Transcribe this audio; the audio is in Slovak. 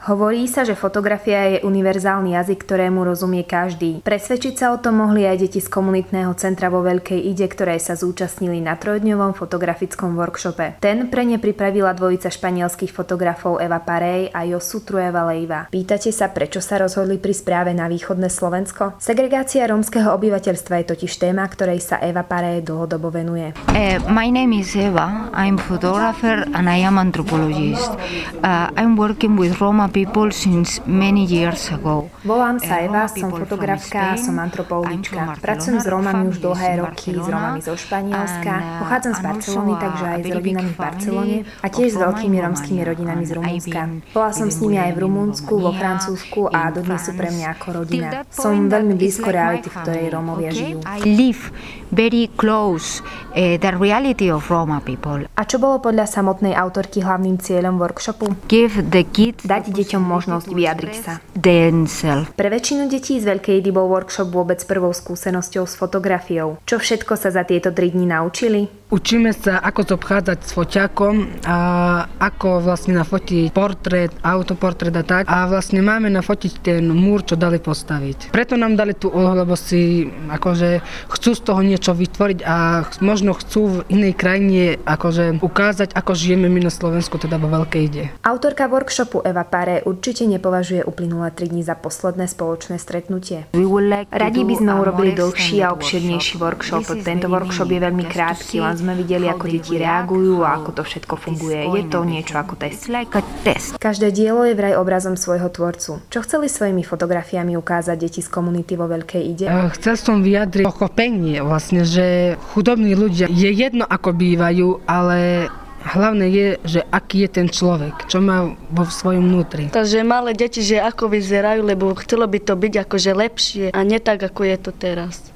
Hovorí sa, že fotografia je univerzálny jazyk, ktorému rozumie každý. Presvedčiť sa o tom mohli aj deti z komunitného centra vo Veľkej Ide, ktoré sa zúčastnili na trojdňovom fotografickom workshope. Ten pre ne pripravila dvojica španielských fotografov Eva Parej a Josu Trueba Leiva. Pýtate sa, prečo sa rozhodli prísť práve na východné Slovensko? Segregácia rómskeho obyvateľstva je totiž téma, ktorej sa Eva Parej dlhodobo venuje. My name is Eva. I'm photographer and I am anthropologist. I'm working with Roma people since many years ago. Volám sa Eva, som fotografka a som antropologička. Pracujem s Rómami už dlhé roky, s Rómami zo Španielska. Pochádzam z Barcelony, takže aj s rodinami v Barcelone a tiež s veľkými rómskymi rodinami z Rumunska. Bola som s nimi aj v Rumunsku, vo Francúzsku a dodnes sú pre mňa ako rodina. Som veľmi blízko reality, v ktorej Rómovia žijú. I live very close the reality of Roma people. A čo bolo podľa samotnej autorky hlavným cieľom workshopu? Give the kids Dať deťom možnosť vyjadriť sa. themselves. Pre väčšinu detí z Veľkej Idy bol workshop vôbec prvou skúsenosťou s fotografiou. Čo všetko sa za tieto 3 dni naučili? Učíme sa, ako zobchádzať s foťakom a ako vlastne nafotiť portrét, autoportrét a tak. A vlastne máme nafotiť ten múr, čo dali postaviť. Preto nám dali tú úlohu, lebo si akože chcú z toho niečo vytvoriť a možno chcú v inej krajine akože ukázať, ako žijeme my na Slovensku, teda vo Veľkej Ide. Autorka workshopu Eva Pare určite nepovažuje uplynulé 3 dni za posledné spoločné stretnutie. Radi by sme urobili dlhší a obširnejší workshop. Tento workshop je veľmi krátky, len sme videli, ako deti reagujú a ako to všetko funguje. Je to niečo ako test. Každé dielo je vraj obrazom svojho tvorcu. Čo chceli svojimi fotografiami ukázať deti z komunity vo Veľkej Ide? Chcel som vyjadriť pochopenie vlastne, že chudobní ľudia je jedno ako bývajú, ale hlavné je, že aký je ten človek, čo má vo svojom vnútri. Takže malé deti, že ako vyzerajú, lebo chcelo by to byť akože lepšie a nie tak, ako je to teraz.